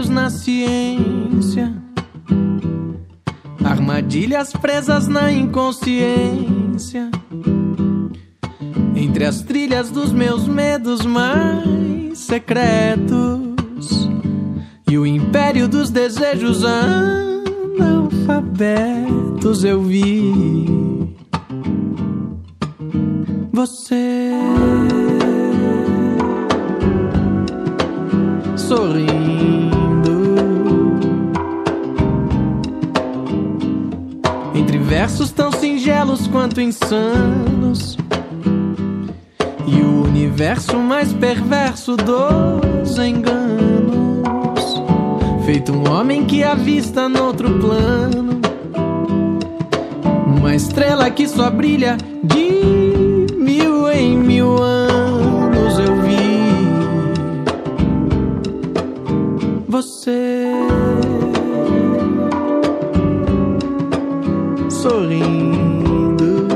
mistérios na ciência, armadilhas presas na inconsciência, entre as trilhas dos meus medos mais secretos e o império dos desejos analfabetos. Eu vi você sorrindo entre versos tão singelos quanto insanos e o universo mais perverso dos enganos, feito um homem que avista noutro plano uma estrela que só brilha de 1000 em 1000 anos. Eu vi você sorrindo,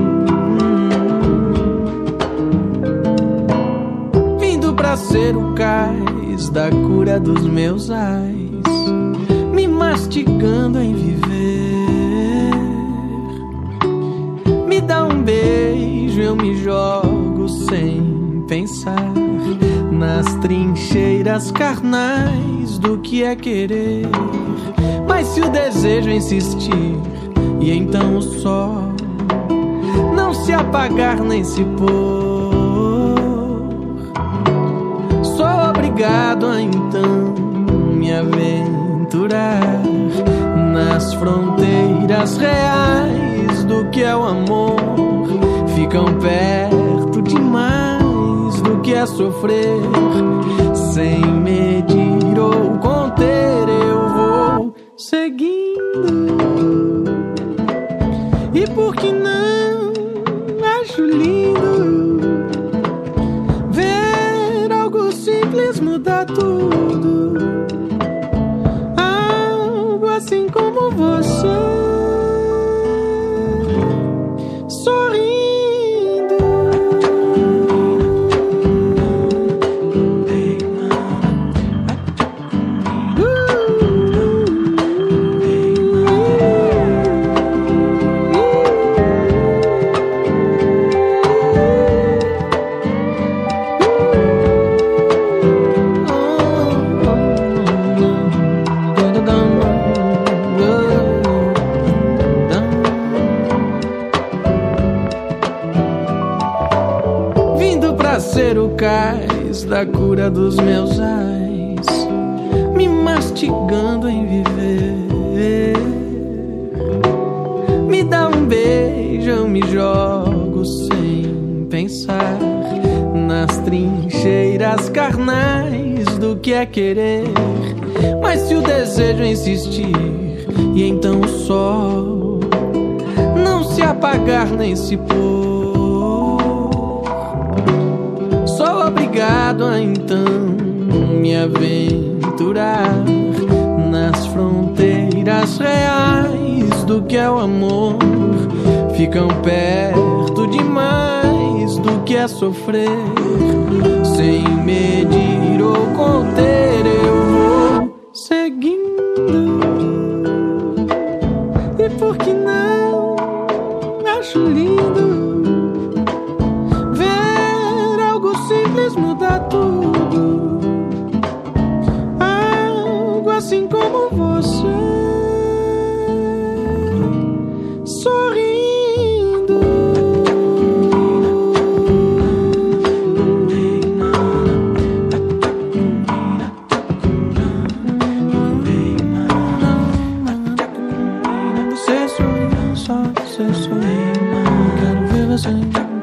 vindo pra ser o cais da cura dos meus ais, me mastigando em viver. Me dá um beijo, eu me jogo sem pensar nas trincheiras carnais do que é querer. Mas se o desejo insistir e então o sol não se apagar nem se pôr, sou obrigado a então me aventurar nas fronteiras reais do que é o amor. Ficam perto demais do que é sofrer, sem medir ou conter eu vou seguindo. E por que não acho lindo ver algo simples mudar tudo, algo assim como você sorrindo. Ser o cais da cura dos meus ais, me mastigando em viver. Me dá um beijo, eu me jogo sem pensar nas trincheiras carnais do que é querer. Mas se o desejo insistir e então o sol não se apagar nem se pôr, obrigado a então me aventurar nas fronteiras reais do que é o amor. Ficam perto demais do que é sofrer, sem medir ou conter eu vou seguindo. E por que não acho lindo mudar tudo, algo assim como você sorrindo. Você sorrindo, só você sorrindo, quero ver você.